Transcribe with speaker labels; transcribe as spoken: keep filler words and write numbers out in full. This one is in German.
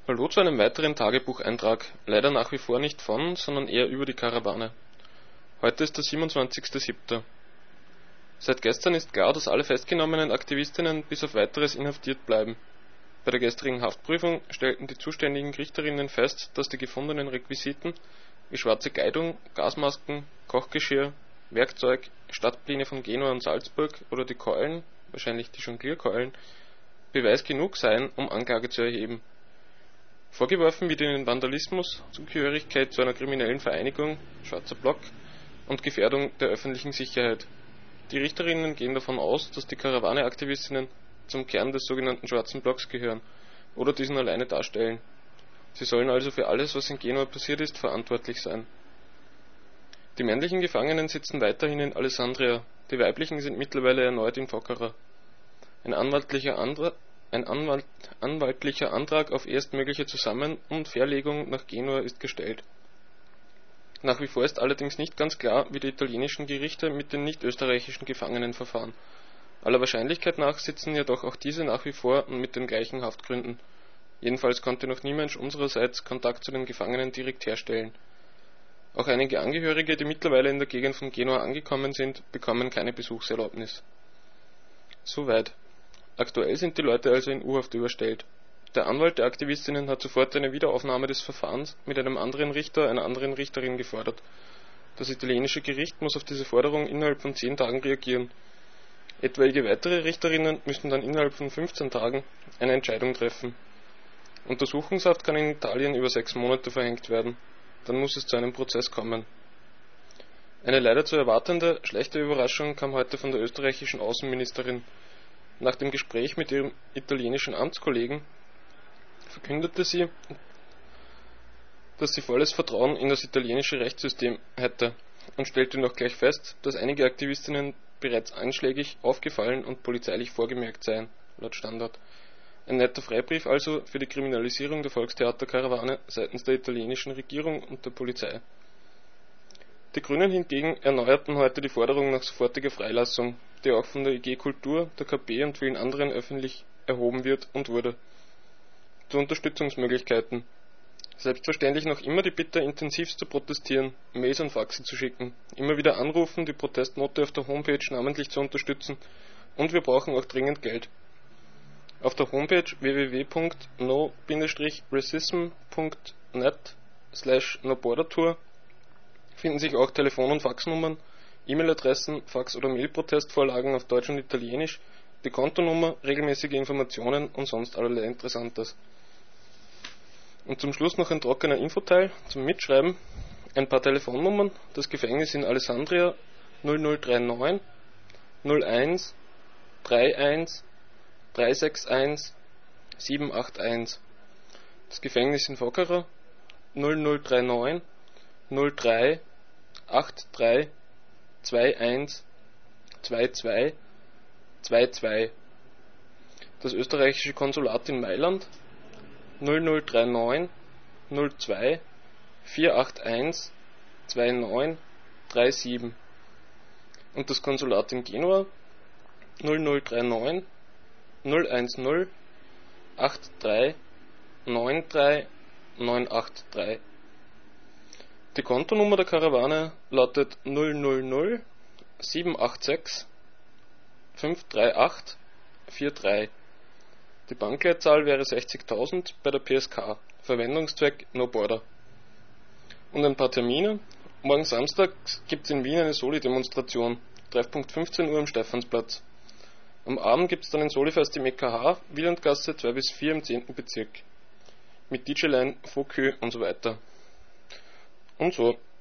Speaker 1: Hallo zu einem weiteren Tagebucheintrag, leider nach wie vor nicht von, sondern eher über die Karawane. Heute ist der siebenundzwanzigster siebter Seit gestern ist klar, dass alle festgenommenen Aktivistinnen bis auf weiteres inhaftiert bleiben. Bei der gestrigen Haftprüfung stellten die zuständigen Richterinnen fest, dass die gefundenen Requisiten wie schwarze Kleidung, Gasmasken, Kochgeschirr, Werkzeug, Stadtpläne von Genua und Salzburg oder die Keulen, wahrscheinlich die Jonglierkeulen, Beweis genug seien, um Anklage zu erheben. Vorgeworfen wird ihnen Vandalismus, Zugehörigkeit zu einer kriminellen Vereinigung, Schwarzer Block und Gefährdung der öffentlichen Sicherheit. Die Richterinnen gehen davon aus, dass die Karawane-Aktivistinnen zum Kern des sogenannten Schwarzen Blocks gehören oder diesen alleine darstellen. Sie sollen also für alles, was in Genua passiert ist, verantwortlich sein. Die männlichen Gefangenen sitzen weiterhin in Alessandria, die weiblichen sind mittlerweile erneut in Foccara. Ein anwaltlicher Antrag Ein Anwalt, anwaltlicher Antrag auf erstmögliche Zusammen- und Verlegung nach Genua ist gestellt. Nach wie vor ist allerdings nicht ganz klar, wie die italienischen Gerichte mit den nicht-österreichischen Gefangenen verfahren. Aller Wahrscheinlichkeit nach sitzen jedoch auch diese nach wie vor und mit den gleichen Haftgründen. Jedenfalls konnte noch nie Mensch unsererseits Kontakt zu den Gefangenen direkt herstellen. Auch einige Angehörige, die mittlerweile in der Gegend von Genua angekommen sind, bekommen keine Besuchserlaubnis. Soweit. Aktuell sind die Leute also in U-Haft überstellt. Der Anwalt der Aktivistinnen hat sofort eine Wiederaufnahme des Verfahrens mit einem anderen Richter, einer anderen Richterin gefordert. Das italienische Gericht muss auf diese Forderung innerhalb von zehn Tagen reagieren. Etwaige weitere Richterinnen müssen dann innerhalb von fünfzehn Tagen eine Entscheidung treffen. Untersuchungshaft kann in Italien über sechs Monate verhängt werden. Dann muss es zu einem Prozess kommen. Eine leider zu erwartende, schlechte Überraschung kam heute von der österreichischen Außenministerin. Nach dem Gespräch mit ihrem italienischen Amtskollegen verkündete sie, dass sie volles Vertrauen in das italienische Rechtssystem hätte und stellte noch gleich fest, dass einige Aktivistinnen bereits anschlägig aufgefallen und polizeilich vorgemerkt seien, laut Standard. Ein netter Freibrief also für die Kriminalisierung der Volkstheaterkarawane seitens der italienischen Regierung und der Polizei. Die Grünen hingegen erneuerten heute die Forderung nach sofortiger Freilassung, die auch von der I G Kultur, der K P und vielen anderen öffentlich erhoben wird und wurde. Zu Unterstützungsmöglichkeiten. Selbstverständlich noch immer die Bitte, intensivst zu protestieren, Mails und Faxe zu schicken, immer wieder anrufen, die Protestnote auf der Homepage namentlich zu unterstützen und wir brauchen auch dringend Geld. Auf der Homepage w w w punkt no racism punkt net slash nobordertour finden sich auch Telefon- und Faxnummern, E-Mail-Adressen, Fax- oder Mail-Protestvorlagen auf Deutsch und Italienisch, die Kontonummer, regelmäßige Informationen und sonst allerlei Interessantes. Und zum Schluss noch ein trockener Infoteil zum Mitschreiben, ein paar Telefonnummern, das Gefängnis in Alessandria null null drei neun null eins drei eins drei sechs eins sieben acht eins, das Gefängnis in Foccara null null drei neun null drei acht drei zwei eins zwei zwei zwei zwei, das österreichische Konsulat in Mailand null null drei neun null zwei vier acht eins zwei neun drei sieben und das Konsulat in Genua null null drei neun null eins null acht drei neun drei neun acht drei. Die Kontonummer der Karawane lautet null null null sieben acht sechs fünf drei acht vier drei. Die Bankleitzahl wäre sechzigtausend bei der P S K, Verwendungszweck No Border. Und ein paar Termine. Morgen Samstag gibt es in Wien eine Soli-Demonstration, Treffpunkt fünfzehn Uhr am Stephansplatz. Am Abend gibt es dann ein Solifest im E K H, Wielandgasse zwei bis vier im zehnten Bezirk. Mit D J-Line, Fokü und so weiter. Und so.